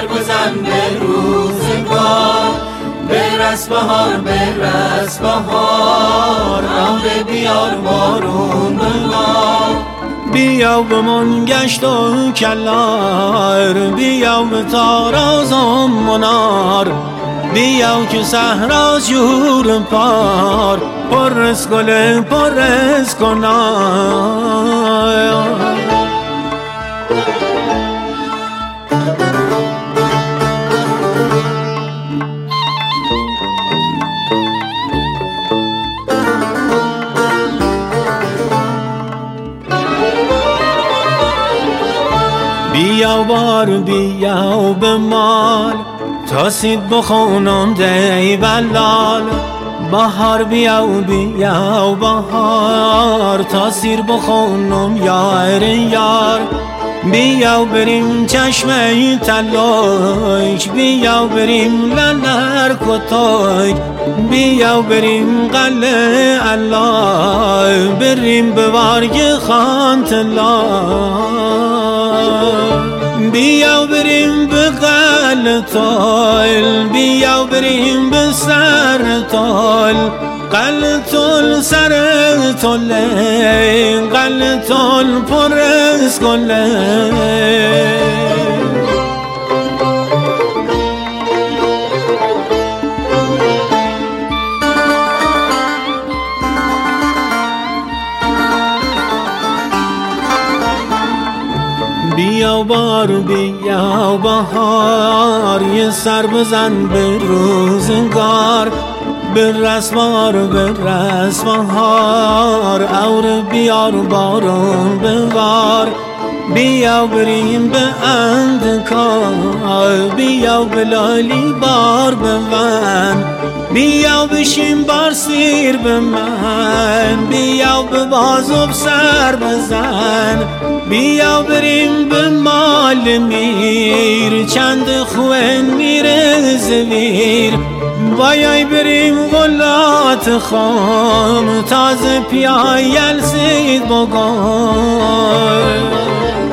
سر بزن به روزگار، برس بهار برس بهار، ابر بیار بارون ببار. بیا به منگشت و کلار، بیا به تاراز و منار، بیا که صحرا جور پار، پر از گل پر از کنار. بیا بار بیا به مال، تا سید بخونم دی بلال. بهار بیا بیا بهار، تا سیر بخونم یار یار. بیا بریم چشمه تلاش، بیا بریم لنر کتاک، بیا بریم قلعه الله، بریم به وارگ خانتلا. بیا بریم به قلتال، بیا بریم به سرتال، قلتال سرتال، قلتال پر از گله. بیا بار بیا بهار، یه سر بزن به روزگار، برس بار برس بهار، اور بیار بارون ببار. بیا بریم به اندکار، بیا به لالی بار ببن، بیا بشیم بار سیر به من، بیا به بازم سر بزن. بیا بریم به مال میر، چند خوین میره زویر. بایای بریم غلات خام، تازه پیایل سید بگار.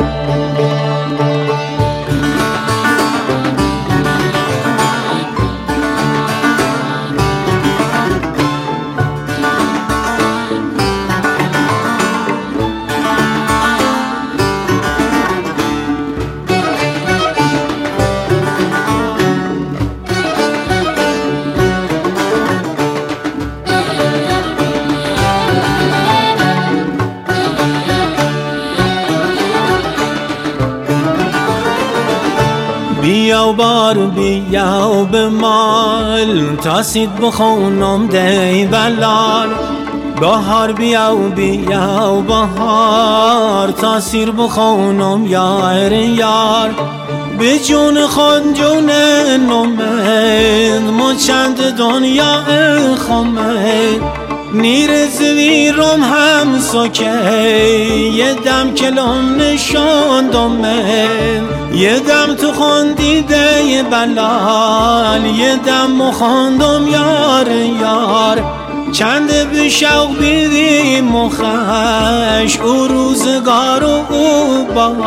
بیا بار بیا به مال، تا سید بخونم دی بلال. بهار بیا بیا بهار، تا سیر بخونم یار یار. به جون خود جون نومد، ما چند دنیا خمد. نیر زویرم هم سکه، یه دم کلم نشاندم من. یه دم تو خوندیده بلال، یه دم مخوندم یار یار. چند به شوق بیدیم مخش، او روزگار و او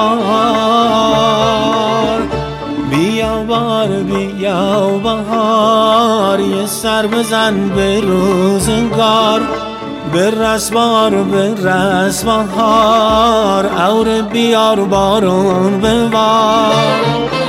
بهار. بیا بار بیا بهار، یه سر بزن به روزگار، برس بار برس بهار، اور بیار بارون ببار.